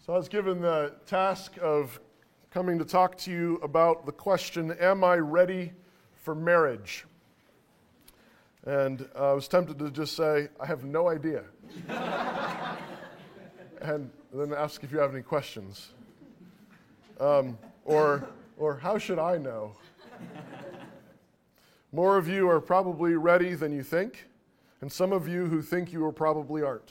So I was given the task of coming to talk to you about the question, am I ready for marriage? And I was tempted to just say, I have no idea. And then ask if you have any questions. Or how should I know? More of you are probably ready than you think, and some of you who think you are probably aren't.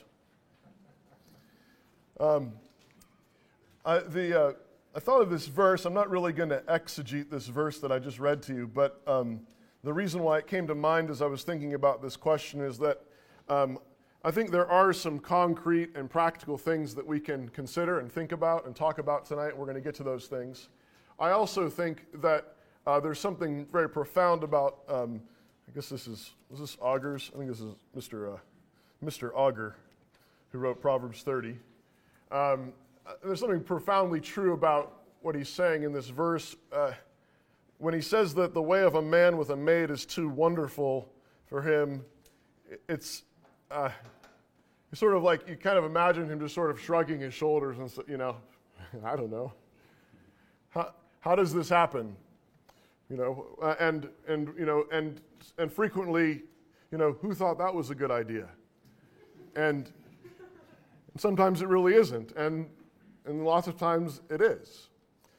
I thought of this verse. I'm not really going to exegete this verse that I just read to you, but the reason why it came to mind as I was thinking about this question is that I think there are some concrete and practical things that we can consider and think about and talk about tonight. We're going to get to those things. I also think that there's something very profound about, I guess was this Augers? I think this is Mr. Auger, who wrote Proverbs 30. There's something profoundly true about what he's saying in this verse. When he says that the way of a man with a maid is too wonderful for him, it's sort of like you kind of imagine him just sort of shrugging his shoulders and, I don't know. How does this happen? And frequently, who thought that was a good idea? And sometimes it really isn't, and lots of times it is.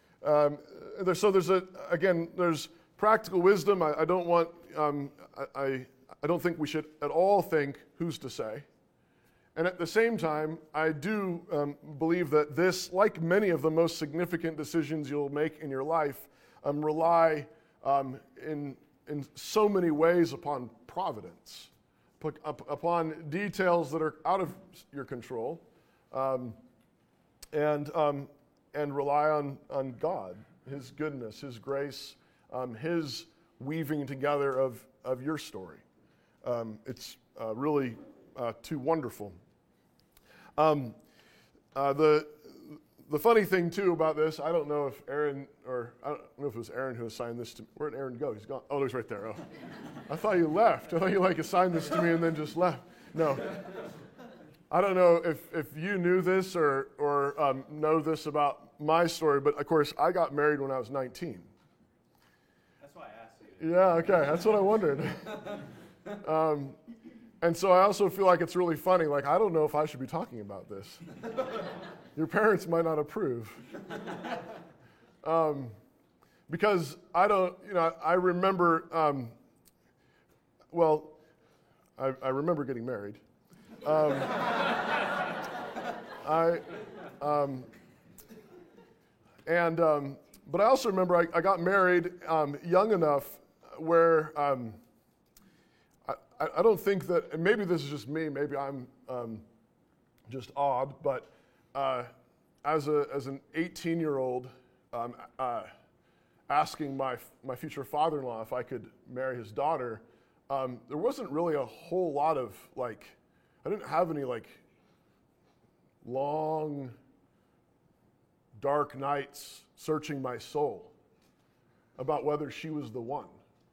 There's practical wisdom. I don't think we should at all think who's to say. And at the same time, I do believe that this, like many of the most significant decisions you'll make in your life, rely in so many ways upon providence, upon details that are out of your control, and rely on God, His goodness, His grace, His weaving together of your story. It's really too wonderful. The funny thing, too, about this, I don't know if I don't know if it was Aaron who assigned this to me. Where'd Aaron go? He's gone. Oh, he's right there. Oh. I thought you left. I thought you assigned this to me and then just left. No. I don't know if you knew this or know this about my story, but of course, I got married when I was 19. That's why I asked you. Yeah, okay. That's what I wondered. And so I also feel like it's really funny. I don't know if I should be talking about this. Your parents might not approve. Because I don't, I remember, I remember getting married. But I also remember I got married young enough where I don't think that, and maybe this is just me, maybe I'm just odd, but as an 18-year-old asking my future father-in-law if I could marry his daughter, there wasn't really a whole lot of I didn't have any long, dark nights searching my soul about whether she was the one.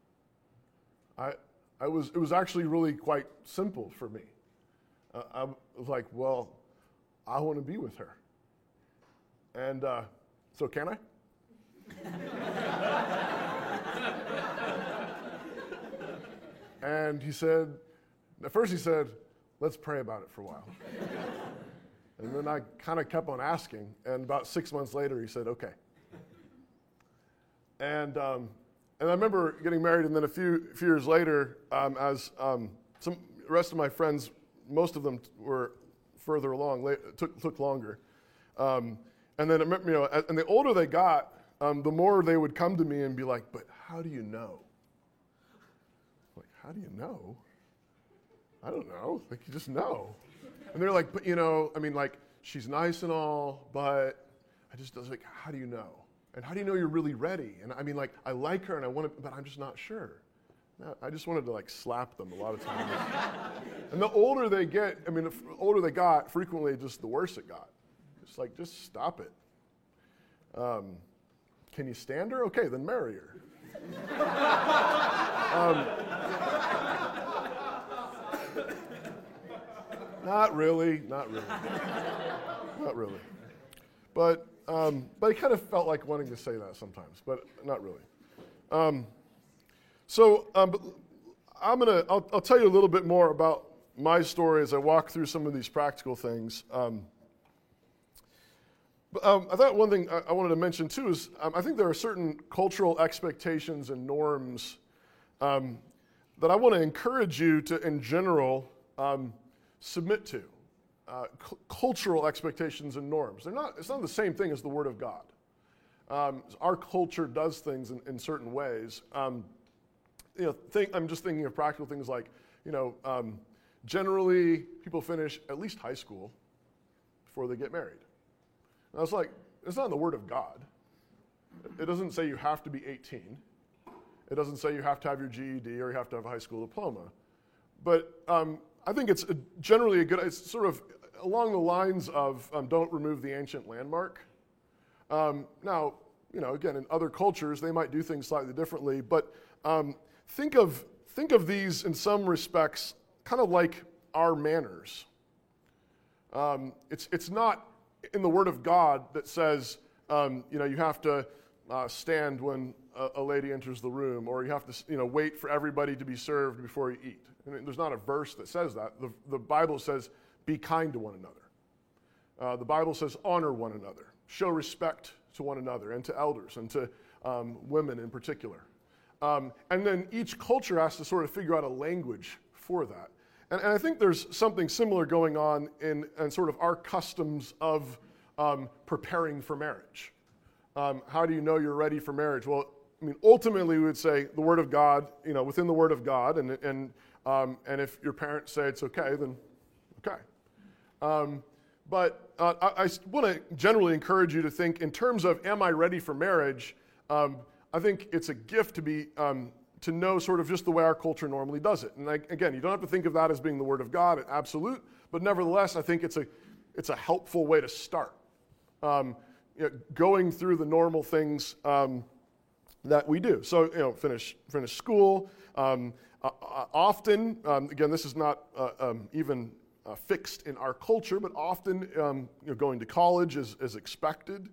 It was actually really quite simple for me. I was like, well, I want to be with her. And so can I? And at first he said, let's pray about it for a while. And then I kind of kept on asking, and about 6 months later he said, okay. And I remember getting married, and then a few years later, as some rest of my friends, most of them were further along, took longer. And then, and the older they got, the more they would come to me and be like, but how do you know? How do you know? I don't know. You just know. And they're like, but she's nice and all, but I was like, how do you know? And how do you know you're really ready? And I like her and I want to, but I'm just not sure. I just wanted to slap them a lot of times. And the older they get, the older they got, frequently just the worse it got. It's just stop it. Can you stand her? Okay, then marry her. Not really. but I kind of felt like wanting to say that sometimes, but not really. But I'll tell you a little bit more about my story as I walk through some of these practical things. I thought one thing I wanted to mention too is I think there are certain cultural expectations and norms that I want to encourage you to, in general, submit to. Cultural expectations and norms. It's not the same thing as the Word of God. Our culture does things in certain ways. I'm just thinking of practical things like, generally people finish at least high school before they get married. And I was like, it's not in the Word of God. It doesn't say you have to be 18. It doesn't say you have to have your GED or you have to have a high school diploma. But I think it's generally it's sort of along the lines of don't remove the ancient landmark. Now, again, in other cultures, they might do things slightly differently, but think of these in some respects kind of like our manners. It's not in the Word of God that says, you have to stand when a lady enters the room, or you have to, wait for everybody to be served before you eat. There's not a verse that says that. The Bible says, be kind to one another. The Bible says, honor one another. Show respect to one another and to elders and to women in particular. And then each culture has to sort of figure out a language for that. And I think there's something similar going on in sort of our customs of preparing for marriage. How do you know you're ready for marriage? Well, ultimately we would say the Word of God, within the Word of God, and if your parents say it's okay, then okay. But I want to generally encourage you to think in terms of, am I ready for marriage? I think it's a gift to know sort of just the way our culture normally does it. And again, you don't have to think of that as being the Word of God, absolute, but nevertheless, I think it's a helpful way to start. Going through the normal things that we do. So, finish school. Often, again, this is not even fixed in our culture, but often going to college is expected.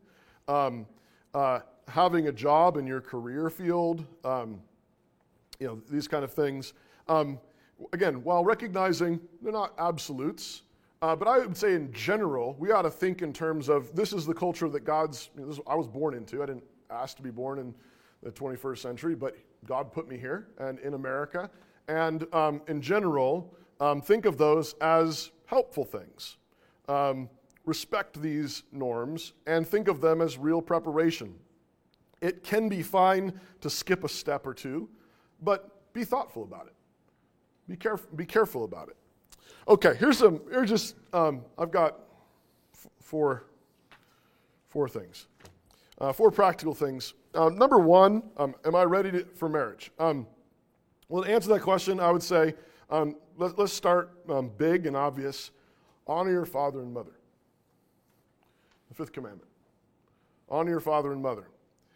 Having a job in your career field, these kind of things. Again, while recognizing they're not absolutes, but I would say in general, we ought to think in terms of this is the culture that I was born into. I didn't ask to be born in the 21st century, but God put me here and in America. And in general, think of those as helpful things. Respect these norms and think of them as real preparation. It can be fine to skip a step or two, but be thoughtful about it. Be careful about it. Okay, I've got four things, 4 practical things. Number one, am I ready for marriage? Well, to answer that question, I would say, let's start big and obvious. Honor your father and mother. The 5th commandment. Honor your father and mother.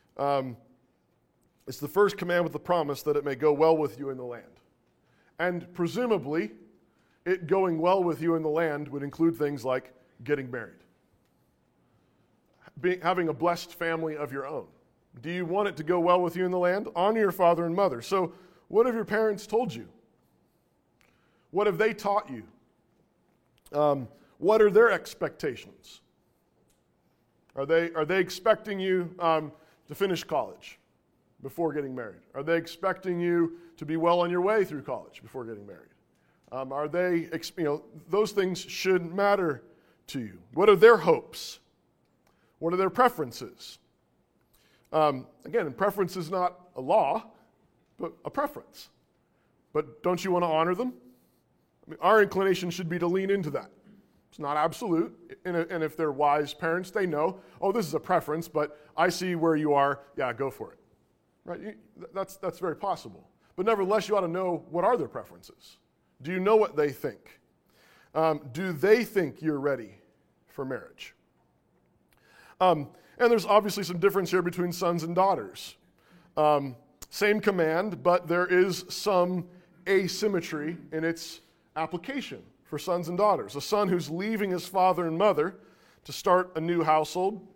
It's the first command with the promise that it may go well with you in the land. And presumably, it going well with you in the land would include things like getting married, having a blessed family of your own. Do you want it to go well with you in the land? Honor your father and mother. So what have your parents told you? What have they taught you? What are their expectations? Are they expecting you to finish college before getting married? Are they expecting you to be well on your way through college before getting married? Are they, those things should matter to you. What are their hopes? What are their preferences? Again, preference is not a law, but a preference. But don't you want to honor them? Our inclination should be to lean into that. It's not absolute, and if they're wise parents, they know, this is a preference, but I see where you are, go for it. Right? That's very possible. But nevertheless, you ought to know what are their preferences. Do you know what they think? Do they think you're ready for marriage? And there's obviously some difference here between sons and daughters. Same command, but there is some asymmetry in its application for sons and daughters. A son who's leaving his father and mother to start a new household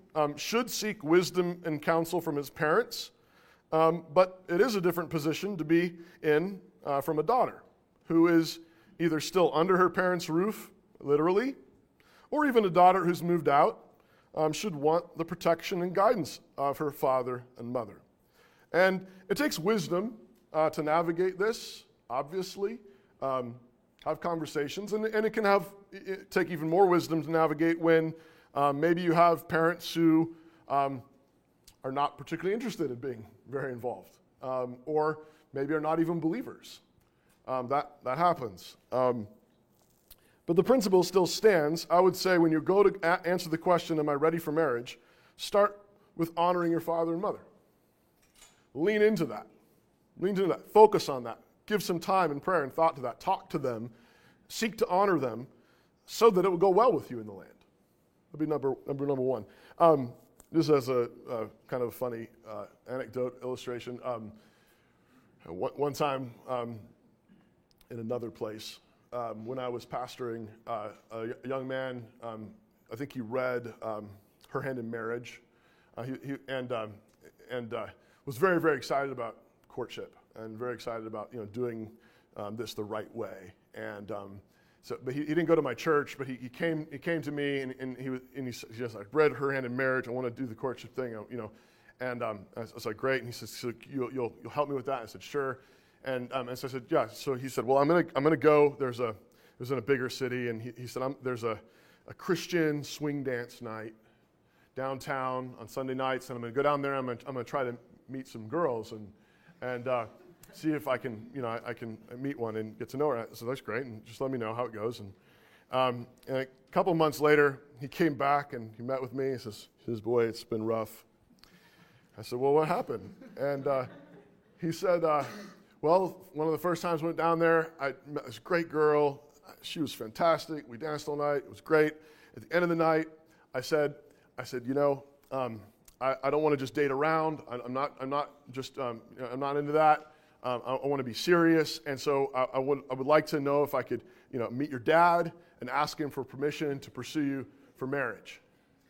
should seek wisdom and counsel from his parents, but it is a different position to be in from a daughter who is either still under her parents' roof, literally, or even a daughter who's moved out, should want the protection and guidance of her father and mother. And it takes wisdom to navigate this, obviously, have conversations, and it can take even more wisdom to navigate when maybe you have parents who are not particularly interested in being very involved, or maybe are not even believers. That happens. But the principle still stands. I would say when you go to answer the question, am I ready for marriage, start with honoring your father and mother. Lean into that. Focus on that. Give some time and prayer and thought to that. Talk to them. Seek to honor them so that it will go well with you in the land. That'd be number one. Just as a kind of funny anecdote illustration, one time in another place, when I was pastoring, a young man, I think he read Her Hand in Marriage, and was very, very excited about courtship and very excited about doing this the right way. And but he didn't go to my church, but he came to me and he said, I read Her Hand in Marriage. I want to do the courtship thing, And I was like, great. And he said, so you'll help me with that? I said, sure. And so I said, yeah. So he said, well, I'm gonna go. It was in a bigger city, and he said, there's a Christian swing dance night downtown on Sunday nights, and I'm gonna go down there. I'm gonna try to meet some girls and see if I can meet one and get to know her. So that's great, and just let me know how it goes. And a couple months later, he came back and he met with me. He says, boy, it's been rough. I said, well, what happened? And he said, well, one of the first times I went down there, I met this great girl. She was fantastic. We danced all night. It was great. At the end of the night, I said, I don't want to just date around. I'm not into that. I want to be serious. And so I would like to know if I could, meet your dad and ask him for permission to pursue you for marriage.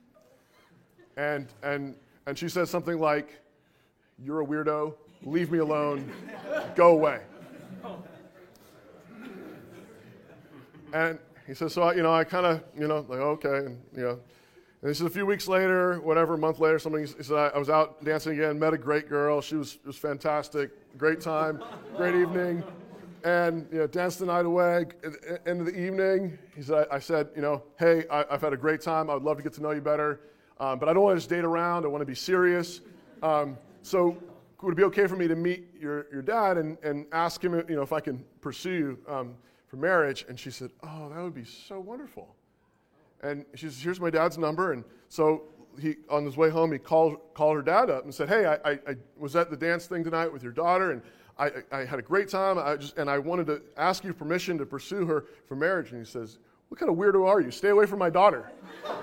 And she says something like, you're a weirdo. Leave me alone. Go away. And he says, so I kind of, like, okay, and And he said a few weeks later, whatever, a month later, something. He said I was out dancing again, met a great girl. She was fantastic, great time, great evening, and danced the night away. At the end of the evening, I said, hey, I've had a great time. I would love to get to know you better, but I don't want to just date around. I want to be serious. So would it be okay for me to meet your dad and ask him, if I can pursue you for marriage? And she said, oh, that would be so wonderful. And she says, here's my dad's number. And so he, on his way home, he called her dad up and said, hey, I was at the dance thing tonight with your daughter, and I had a great time. I wanted to ask you permission to pursue her for marriage. And he says, what kind of weirdo are you? Stay away from my daughter.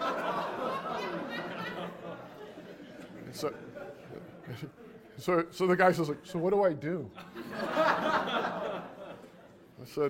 So the guy says, so what do I do? I said,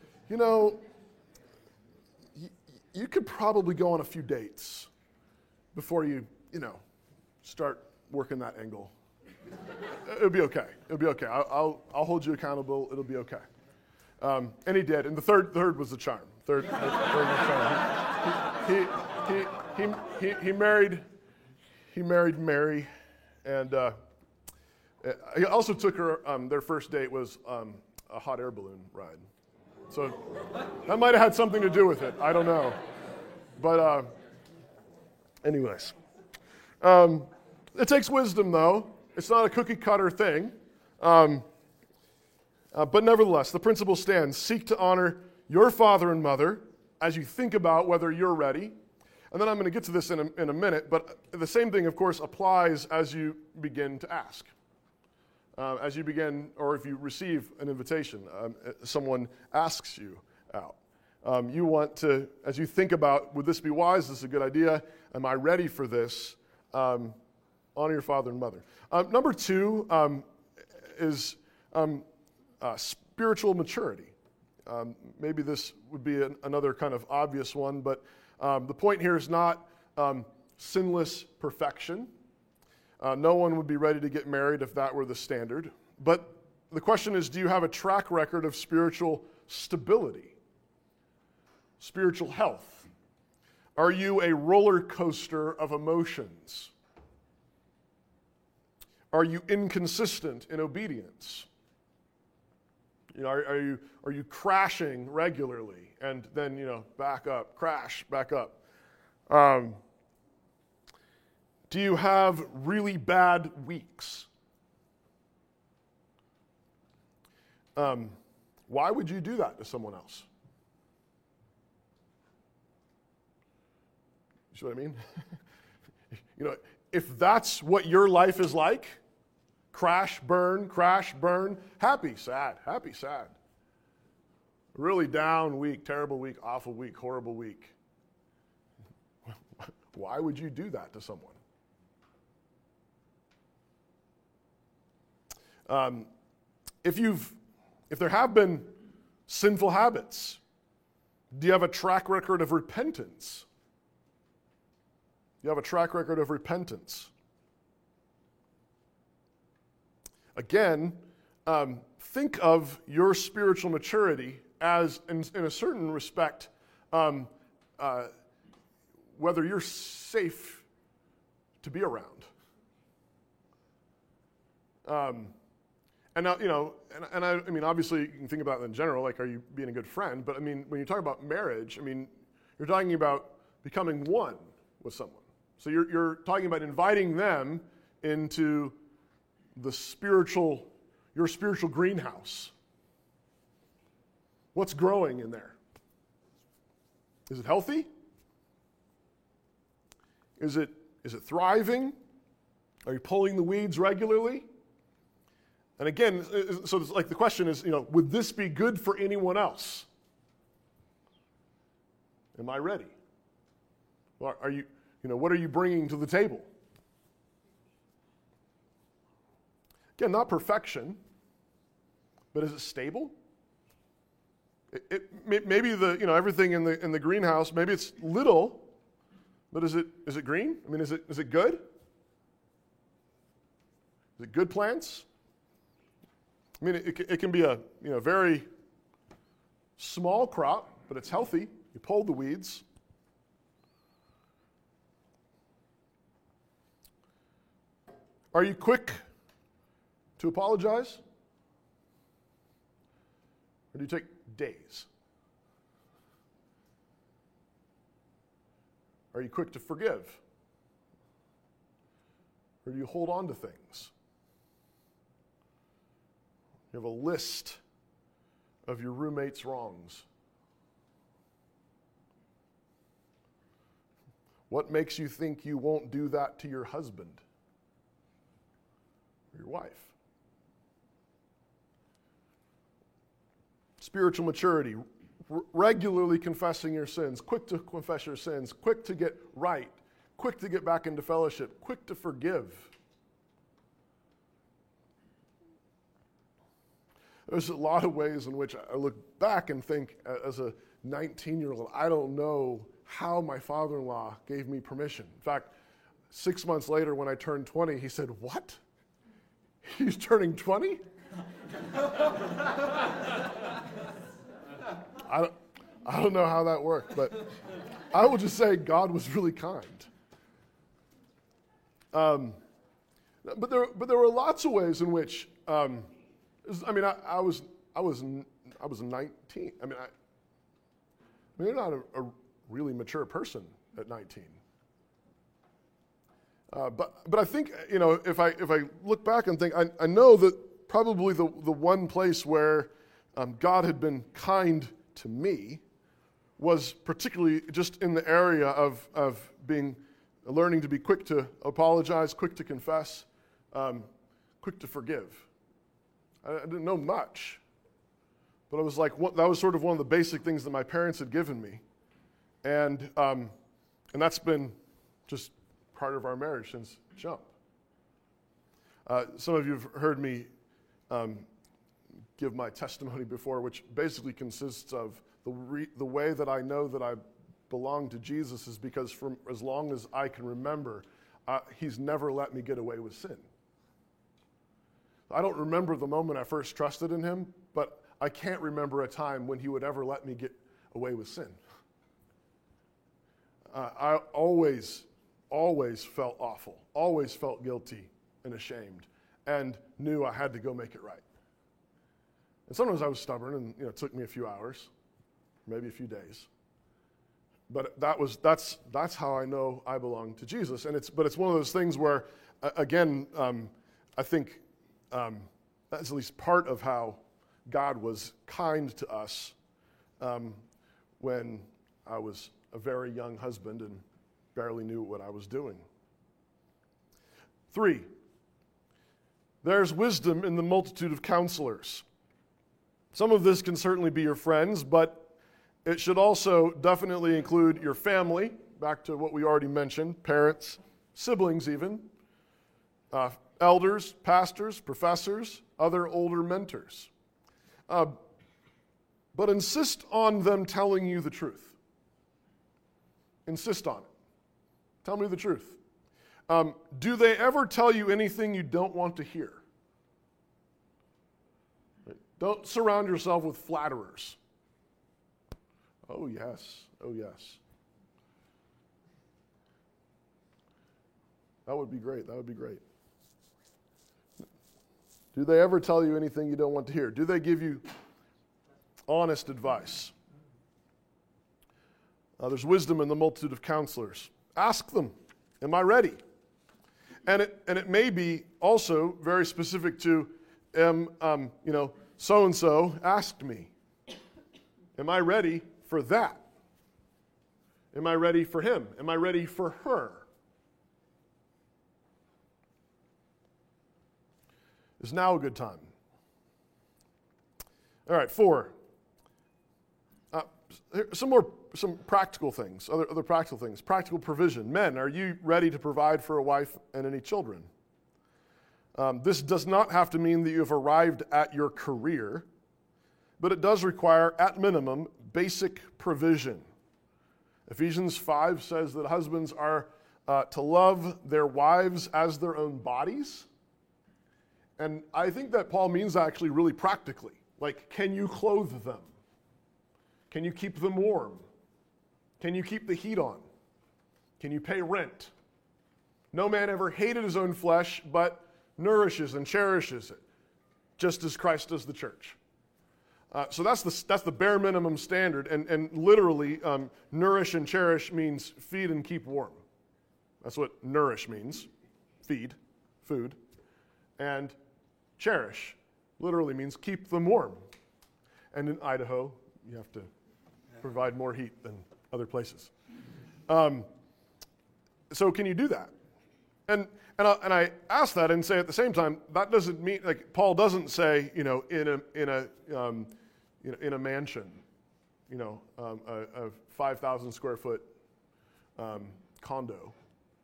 you could probably go on a few dates before you, start working that angle. It'll be okay. I'll hold you accountable. It'll be okay. And he did. And the third was the charm. Third was the charm. He married Mary, and he also took her. Their first date was a hot air balloon ride. So that might have had something to do with it. I don't know. But anyways. It takes wisdom, though. It's not a cookie-cutter thing. But nevertheless, the principle stands. Seek to honor your father and mother as you think about whether you're ready. And then I'm going to get to this in a minute. But the same thing, of course, applies as you begin to ask. As you begin, or if you receive an invitation, someone asks you out. You want to, as you think about, would this be wise? Is this a good idea? Am I ready for this? Honor your father and mother. Number two is spiritual maturity. Maybe this would be another kind of obvious one, but the point here is not sinless perfection. No one would be ready to get married if that were the standard. But the question is, do you have a track record of spiritual stability, spiritual health? Are you a roller coaster of emotions? Are you inconsistent in obedience? Are you crashing regularly and then back up, crash, back up? Do you have really bad weeks? Why would you do that to someone else? You see what I mean? If that's what your life is like, crash, burn, happy, sad, happy, sad. Really down week, terrible week, awful week, horrible week. Why would you do that to someone? If there have been sinful habits, do you have a track record of repentance? You have a track record of repentance. Again, think of your spiritual maturity as, in a certain respect, whether you're safe to be around. And now, I mean, obviously, you can think about it in general, like, are you being a good friend? But I mean, when you talk about marriage, I mean, you're talking about becoming one with someone. So you're talking about inviting them into your spiritual greenhouse. What's growing in there? Is it healthy? Is it thriving? Are you pulling the weeds regularly? And again, so it's like the question is, would this be good for anyone else? Am I ready? Well, are you, what are you bringing to the table? Again, not perfection, but is it stable? Maybe everything in the greenhouse, maybe it's little, but is it green? I mean, is it good? Is it good plants? I mean, it can be a very small crop, but it's healthy. You pull the weeds. Are you quick to apologize? Or do you take days? Are you quick to forgive? Or do you hold on to things? You have a list of your roommate's wrongs. What makes you think you won't do that to your husband or your wife? Spiritual maturity, regularly confessing your sins, quick to confess your sins, quick to get right, quick to get back into fellowship, quick to forgive. There's a lot of ways in which I look back and think, as a 19-year-old, I don't know how my father-in-law gave me permission. In fact, 6 months later when I turned 20, he said, "What? He's turning 20?" I don't know how that worked, but I will just say God was really kind. But there were lots of ways in which, I was 19. I mean, you're not a really mature person at 19. But I think, if I look back and think, I know that probably the one place where God had been kind to me was particularly just in the area of learning to be quick to apologize, quick to confess, quick to forgive. I didn't know much, but it was like that was sort of one of the basic things that my parents had given me, and that's been just part of our marriage since jump. Some of you have heard me give my testimony before, which basically consists of the way that I know that I belong to Jesus is because for as long as I can remember, he's never let me get away with sin. I don't remember the moment I first trusted in him, but I can't remember a time when he would ever let me get away with sin. I always felt awful, always felt guilty and ashamed, and knew I had to go make it right. And sometimes I was stubborn, and it took me a few hours, maybe a few days. But that's how I know I belong to Jesus. And it's one of those things where, again, I think that's at least part of how God was kind to us when I was a very young husband and barely knew what I was doing. 3, there's wisdom in the multitude of counselors. Some of this can certainly be your friends, but it should also definitely include your family, back to what we already mentioned, parents, siblings even, elders, pastors, professors, other older mentors. But insist on them telling you the truth. Insist on it. Tell me the truth. Do they ever tell you anything you don't want to hear? Don't surround yourself with flatterers. Oh, yes. Oh, yes. That would be great. That would be great. Do they ever tell you anything you don't want to hear? Do they give you honest advice? There's wisdom in the multitude of counselors. Ask them, am I ready? And it may be also very specific to, so-and-so asked me. Am I ready for that? Am I ready for him? Am I ready for her? Is now a good time? All right, 4. Some practical things, other practical things. Practical provision. Men, are you ready to provide for a wife and any children? This does not have to mean that you have arrived at your career, but it does require, at minimum, basic provision. Ephesians 5 says that husbands are to love their wives as their own bodies. And I think that Paul means actually really practically. Like, can you clothe them? Can you keep them warm? Can you keep the heat on? Can you pay rent? No man ever hated his own flesh, but nourishes and cherishes it, just as Christ does the church. So that's the bare minimum standard, and literally, nourish and cherish means feed and keep warm. That's what nourish means, feed, food, and cherish literally means keep them warm. And in Idaho, you have to provide more heat than other places. So can you do that? And I ask that and say at the same time, that doesn't mean, like Paul doesn't say, in a mansion, a 5,000 square foot condo.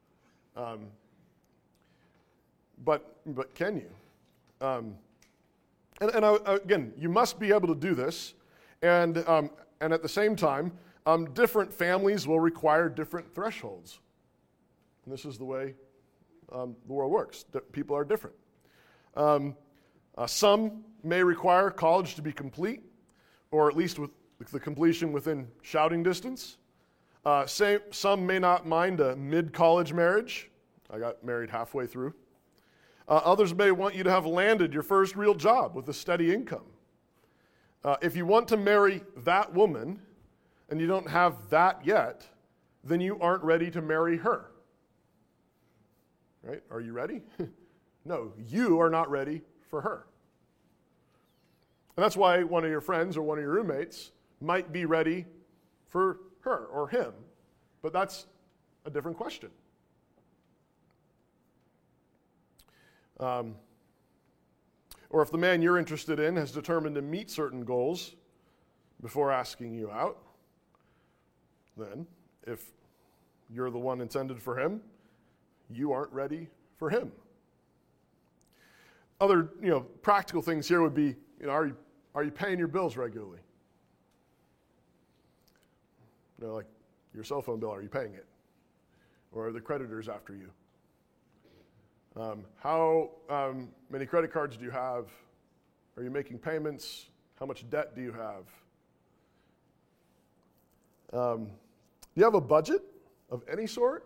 But can you? Again, you must be able to do this, and at the same time, different families will require different thresholds. And this is the way the world works. People are different. Some may require college to be complete, or at least with the completion within shouting distance. Some may not mind a mid-college marriage. I got married halfway through. Others may want you to have landed your first real job with a steady income. If you want to marry that woman and you don't have that yet, then you aren't ready to marry her. Right? Are you ready? No, you are not ready for her. And that's why one of your friends or one of your roommates might be ready for her or him. But that's a different question. Or if the man you're interested in has determined to meet certain goals before asking you out, then if you're the one intended for him, you aren't ready for him. Other, practical things here would be, are you paying your bills regularly? Like your cell phone bill, are you paying it? Or are the creditors after you? How many credit cards do you have? Are you making payments? How much debt do you have? Do you have a budget of any sort?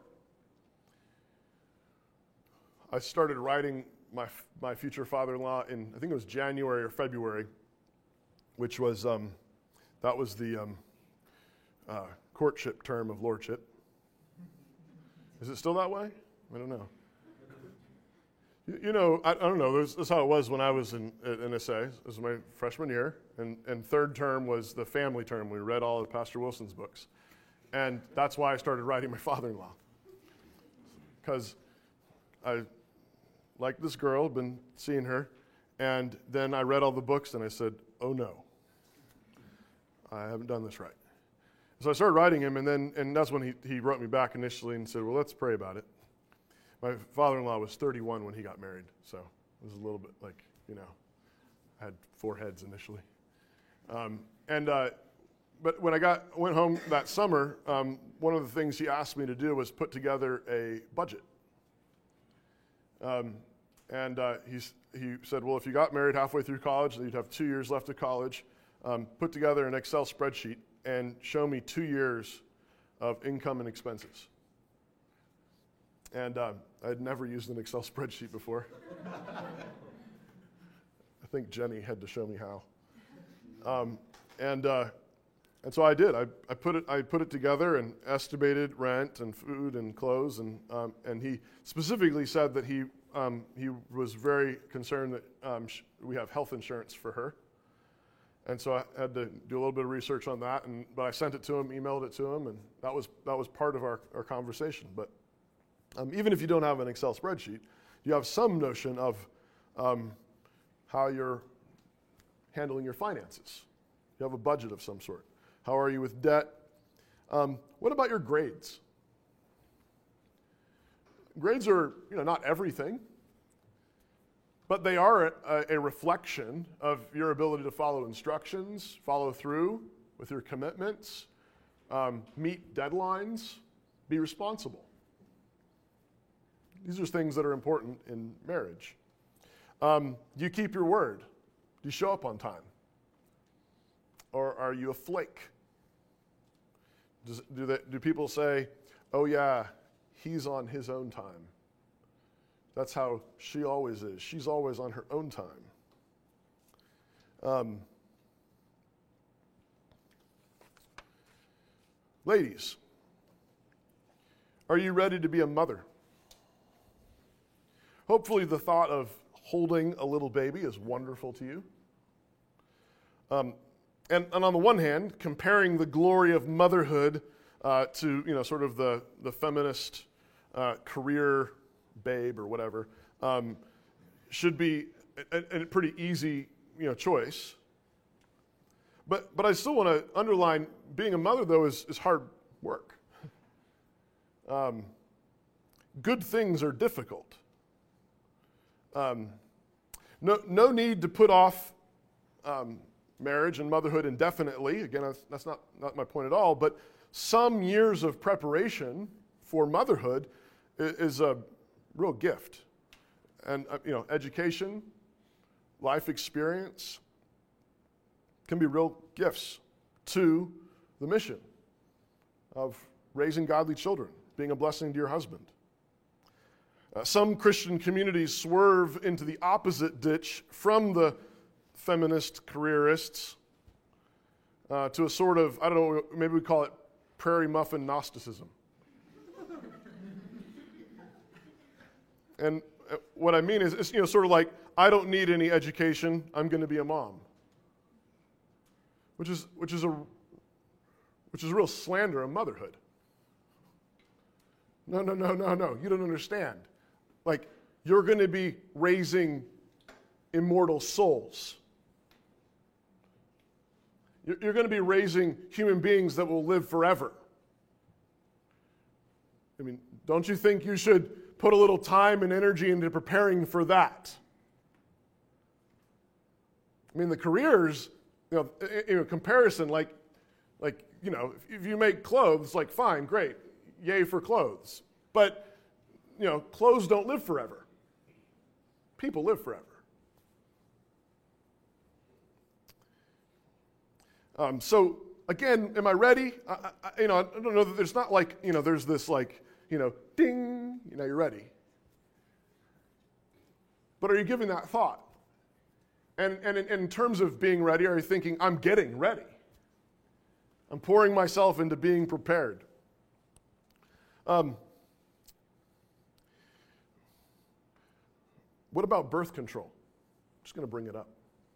I started writing my future father-in-law in, I think it was January or February, which was, that was the courtship term of lordship. Is it still that way? I don't know. You know, I don't know. This is how it was when I was in NSA. It was my freshman year, and third term was the family term. We read all of Pastor Wilson's books, and that's why I started writing my father-in-law, because I liked this girl, been seeing her, and then I read all the books, and I said, "Oh no, I haven't done this right." So I started writing him, and that's when he wrote me back initially and said, "Well, let's pray about it." My father-in-law was 31 when he got married, so it was a little bit like, you know, I had 4 heads initially. But when I went home that summer, one of the things he asked me to do was put together a budget. He said, well, if you got married halfway through college, then you'd have 2 years left of college, put together an Excel spreadsheet and show me 2 years of income and expenses. And I'd never used an Excel spreadsheet before. I think Jenny had to show me how. And so I did. I put it together and estimated rent and food and clothes. And he specifically said that he was very concerned that we have health insurance for her. And so I had to do a little bit of research on that. But I sent it to him, emailed it to him, and that was part of our conversation. But even if you don't have an Excel spreadsheet, you have some notion of how you're handling your finances. You have a budget of some sort. How are you with debt? What about your grades? Grades are, not everything, but they are a reflection of your ability to follow instructions, follow through with your commitments, meet deadlines, be responsible. These are things that are important in marriage. Do you keep your word? Do you show up on time? Or are you a flake? Do people say, oh yeah, he's on his own time? That's how she always is. She's always on her own time. Ladies, are you ready to be a mother? Hopefully the thought of holding a little baby is wonderful to you. And on the one hand, comparing the glory of motherhood to, sort of the feminist career babe or whatever, should be a pretty easy, choice. But I still want to underline, being a mother, though, is hard work. Good things are difficult. No need to put off marriage and motherhood indefinitely. Again, that's not my point at all. But some years of preparation for motherhood is a real gift. And, education, life experience can be real gifts to the mission of raising godly children, being a blessing to your husband. Some Christian communities swerve into the opposite ditch from the feminist careerists to a sort of, I don't know, maybe we call it prairie muffin Gnosticism. And what I mean is, it's, sort of like, I don't need any education, I'm going to be a mom. Which is a real slander of motherhood. No, you don't understand. Like, you're going to be raising immortal souls. You're going to be raising human beings that will live forever. I mean, don't you think you should put a little time and energy into preparing for that? I mean, the careers, comparison, like if you make clothes, like fine, great, yay for clothes. But, clothes don't live forever. People live forever. So again, am I ready? I don't know that there's not like, there's this like, ding, you're ready. But are you giving that thought? And in terms of being ready, are you thinking, I'm getting ready? I'm pouring myself into being prepared. What about birth control? I'm just going to bring it up.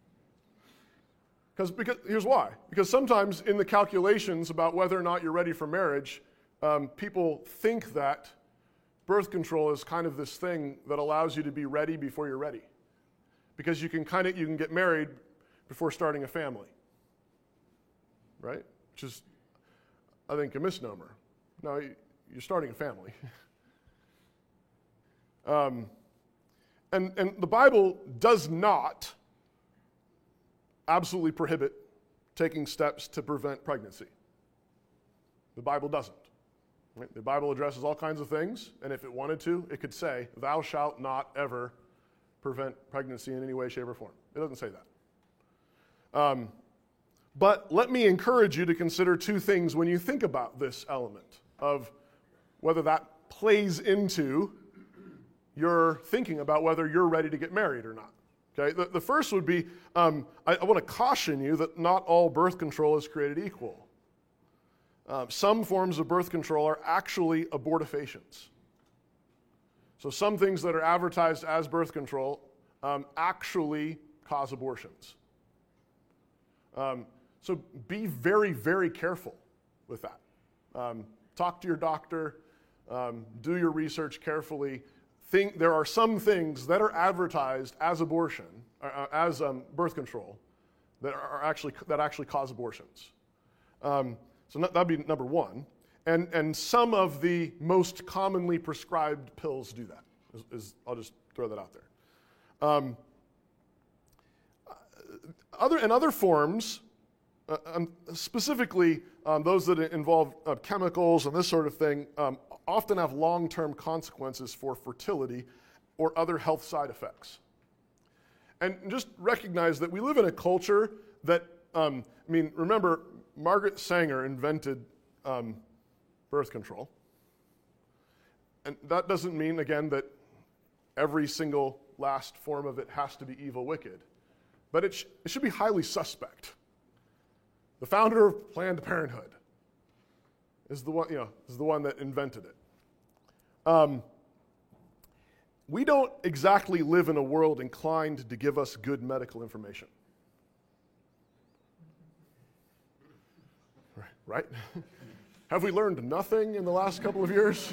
Because here's why. Because sometimes in the calculations about whether or not you're ready for marriage, people think that birth control is kind of this thing that allows you to be ready before you're ready. Because you can get married before starting a family. Right? Which is, I think, a misnomer. No, you're starting a family. And the Bible does not absolutely prohibit taking steps to prevent pregnancy. The Bible doesn't. Right? The Bible addresses all kinds of things, and if it wanted to, it could say, thou shalt not ever prevent pregnancy in any way, shape, or form. It doesn't say that. But let me encourage you to consider two things when you think about this element of whether that plays into your thinking about whether you're ready to get married or not. Okay? The first would be, I want to caution you that not all birth control is created equal. Some forms of birth control are actually abortifacients. So some things that are advertised as birth control actually cause abortions. So be very, very careful with that. Talk to your doctor. Do your research carefully. There are some things that are advertised as abortion, as birth control, that actually cause abortions. So that'd be number one. And some of the most commonly prescribed pills do that. I'll just throw that out there. Other forms, specifically those that involve chemicals and this sort of thing, often have long-term consequences for fertility or other health side effects. And just recognize that we live in a culture that, remember, Margaret Sanger invented birth control. And that doesn't mean, again, that every single last form of it has to be evil, wicked. But it should be highly suspect. The founder of Planned Parenthood is the one that invented it. We don't exactly live in a world inclined to give us good medical information. Right? Have we learned nothing in the last couple of years?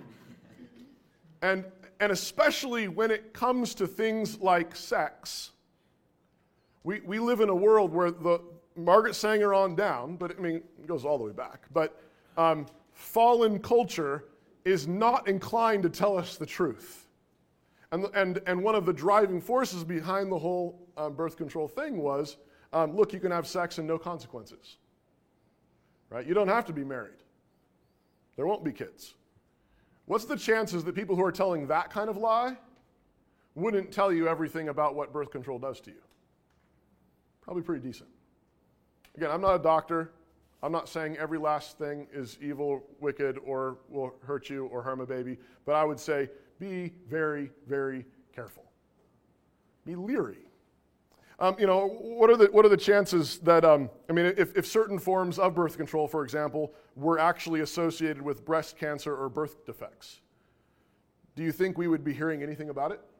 And especially when it comes to things like sex, we live in a world where the Margaret Sanger on down, but it goes all the way back, but fallen culture is not inclined to tell us the truth. And one of the driving forces behind the whole birth control thing was, look, you can have sex and no consequences. Right? You don't have to be married. There won't be kids. What's the chances that people who are telling that kind of lie wouldn't tell you everything about what birth control does to you? Probably pretty decent. Again, I'm not a doctor. I'm not saying every last thing is evil, wicked, or will hurt you or harm a baby, but I would say be very, very careful. Be leery. What are the chances that, if certain forms of birth control, for example, were actually associated with breast cancer or birth defects? Do you think we would be hearing anything about it?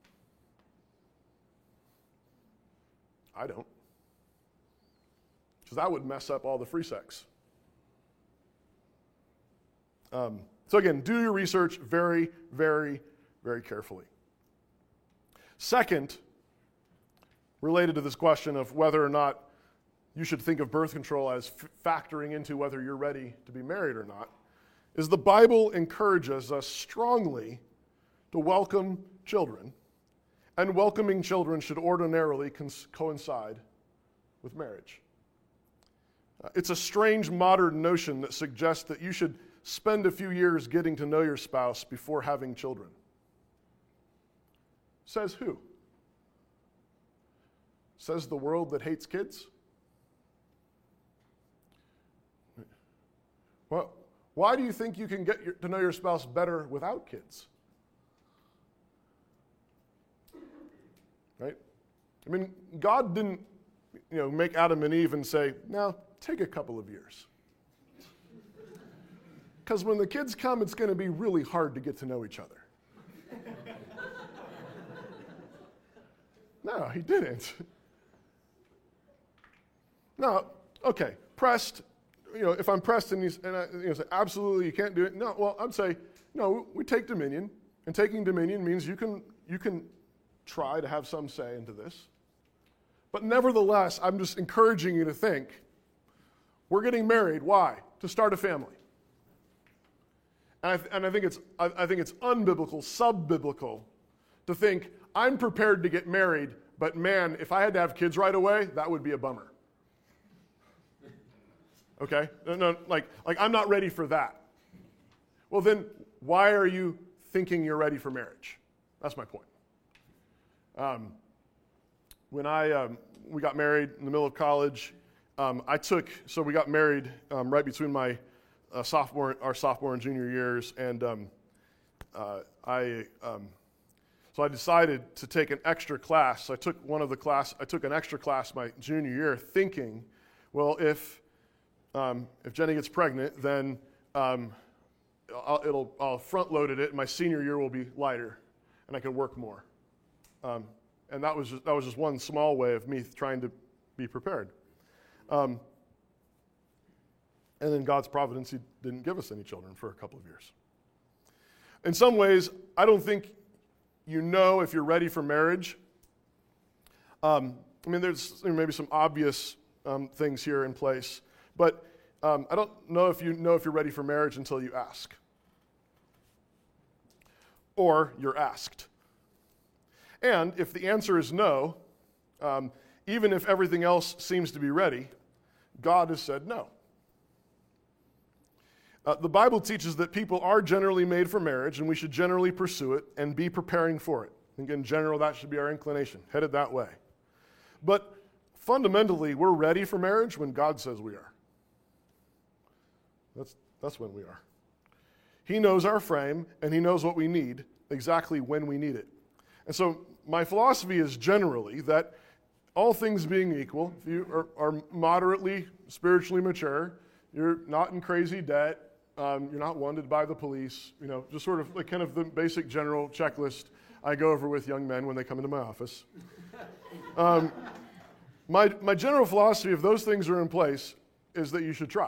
I don't. Because that would mess up all the free sex. So again, do your research very, very, very carefully. Second, related to this question of whether or not you should think of birth control as factoring into whether you're ready to be married or not, is the Bible encourages us strongly to welcome children, and welcoming children should ordinarily coincide with marriage. It's a strange modern notion that suggests that you should spend a few years getting to know your spouse before having children. Says who? Says the world that hates kids? Well, why do you think you can get to know your spouse better without kids? Right? I mean, God didn't, make Adam and Eve and say, now take a couple of years. Because when the kids come, it's going to be really hard to get to know each other. No, he didn't. No, okay, pressed. If I'm pressed and I say, absolutely, you can't do it. No, well, I'd say, no, we take dominion. And taking dominion means you can try to have some say into this. But nevertheless, I'm just encouraging you to think, we're getting married. Why? To start a family. And I think it's unbiblical, sub-biblical, to think, I'm prepared to get married, but man, if I had to have kids right away, that would be a bummer. Okay? No, like I'm not ready for that. Well then, why are you thinking you're ready for marriage? That's my point. When we got married in the middle of college, we got married right between my sophomore and junior years, and so I decided to take an extra class. I took an extra class my junior year, thinking, well, if Jenny gets pregnant, then I'll front loaded it, and my senior year will be lighter, and I can work more. And that was just one small way of me trying to be prepared. And in God's providence, He didn't give us any children for a couple of years. In some ways, I don't think if you're ready for marriage. There's maybe some obvious things here in place, but I don't know if you're ready for marriage until you ask. Or you're asked. And if the answer is no, even if everything else seems to be ready, God has said no. The Bible teaches that people are generally made for marriage, and we should generally pursue it and be preparing for it. I think in general, that should be our inclination, headed that way. But fundamentally, we're ready for marriage when God says we are. That's when we are. He knows our frame, and He knows what we need exactly when we need it. And so my philosophy is generally that all things being equal, if you are moderately spiritually mature, you're not in crazy debt, you're not wanted by the police, just sort of like kind of the basic general checklist I go over with young men when they come into my office. My general philosophy, if those things are in place, is that you should try.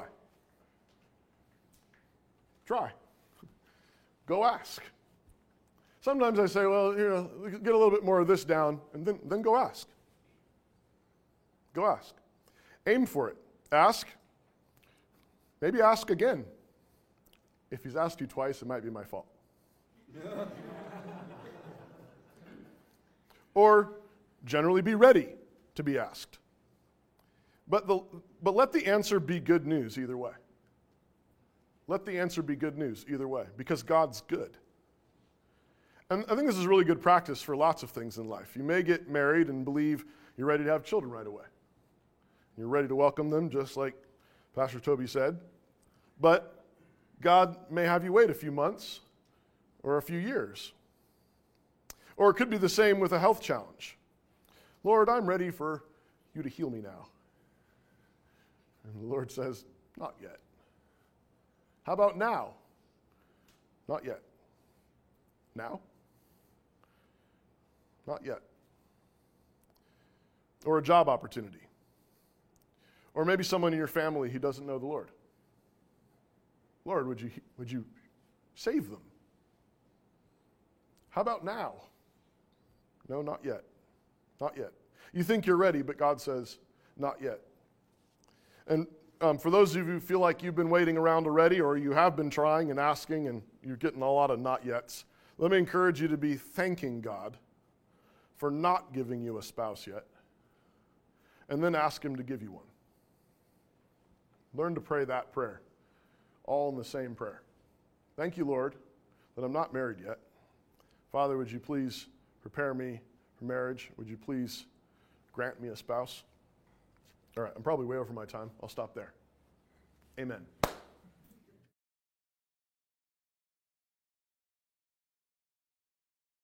Try. Go ask. Sometimes I say, well, get a little bit more of this down, and then go ask. Go ask. Aim for it. Ask. Maybe ask again. If He's asked you twice, it might be my fault. Or generally be ready to be asked. But let the answer be good news either way. Let the answer be good news either way, because God's good. And I think this is really good practice for lots of things in life. You may get married and believe you're ready to have children right away. You're ready to welcome them, just like Pastor Toby said. But God may have you wait a few months or a few years. Or it could be the same with a health challenge. Lord, I'm ready for you to heal me now. And the Lord says, not yet. How about now? Not yet. Now? Not yet. Or a job opportunity. Or maybe someone in your family who doesn't know the Lord. Lord, would you save them? How about now? No, not yet. Not yet. You think you're ready, but God says, not yet. And for those of you who feel like you've been waiting around already, or you have been trying and asking and you're getting a lot of not yets, let me encourage you to be thanking God for not giving you a spouse yet, and then ask Him to give you one. Learn to pray that prayer, all in the same prayer. Thank you, Lord, that I'm not married yet. Father, would you please prepare me for marriage? Would you please grant me a spouse? All right, I'm probably way over my time. I'll stop there. Amen.